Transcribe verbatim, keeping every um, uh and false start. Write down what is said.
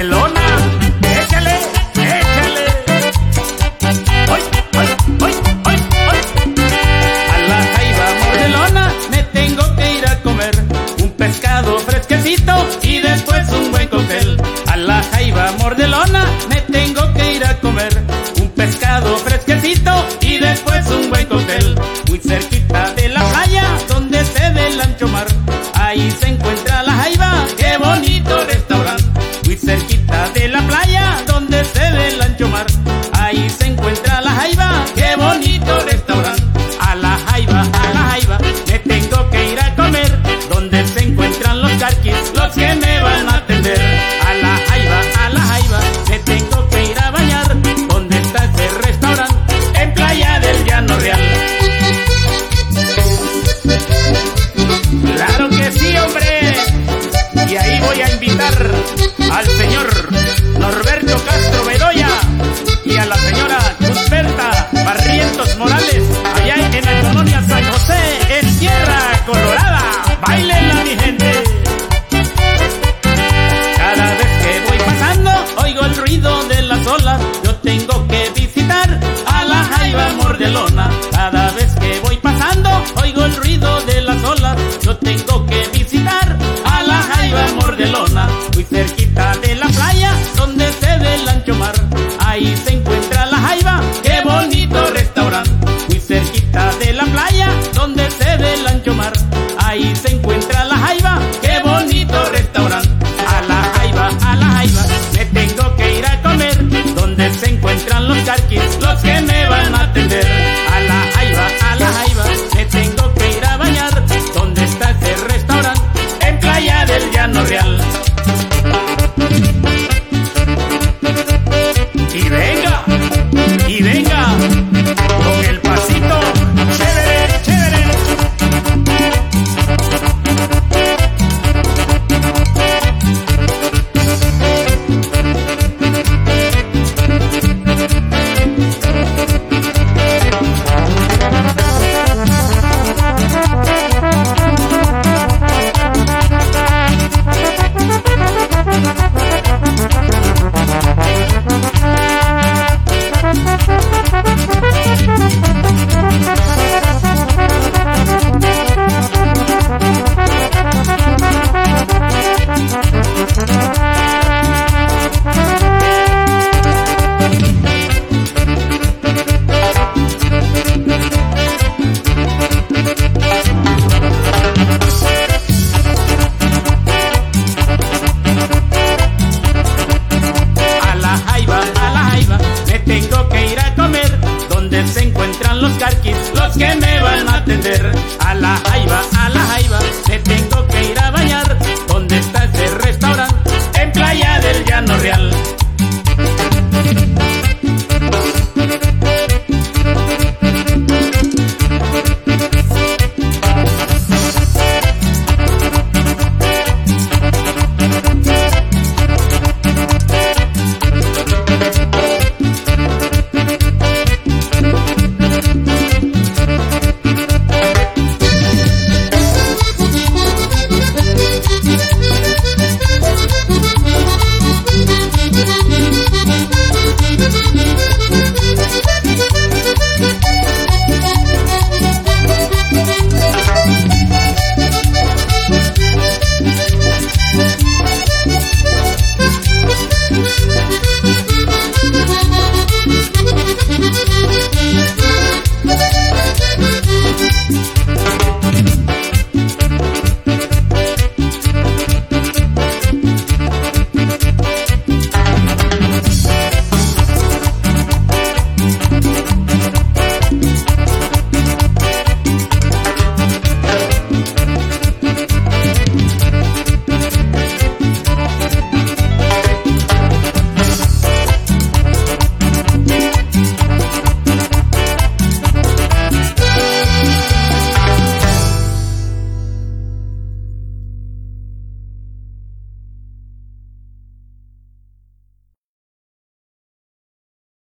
Mordelona. Échale, échale. ¡Ay, ay, ay, ay, ay! A la Jaiba Mordelona me tengo que ir a comer un pescado fresquecito y después un buen cóctel. A la Jaiba Mordelona me tengo que ir a comer un pescado fresquecito y después un buen cóctel. Muy cerquita de la playa donde se ve el ancho mar, ahí se encuentra la Jaiba, qué bonito restaurante. Muy cerquita de la playa donde se ve el ancho mar, ahí se encuentra la Jaiba, qué bonito restaurante. A la Jaiba, a la Jaiba me tengo que ir a comer, donde se encuentran los carquis, los que me van a atender. A la Jaiba, a la Jaiba me tengo que ir a bañar, donde está ese restaurante, en Playa del Llano Real. Claro que sí, hombre. Y ahí voy a invitar al señor Norberto Castro Bedoya y a la señora Cusberta Barrientos Morales, allá en la colonia San José, en Sierra Colorada. ¡Báilenla, mi gente! Cada vez que voy pasando, oigo el ruido de las olas. Yo tengo que visitar a la Jaiba Mordelona. Cada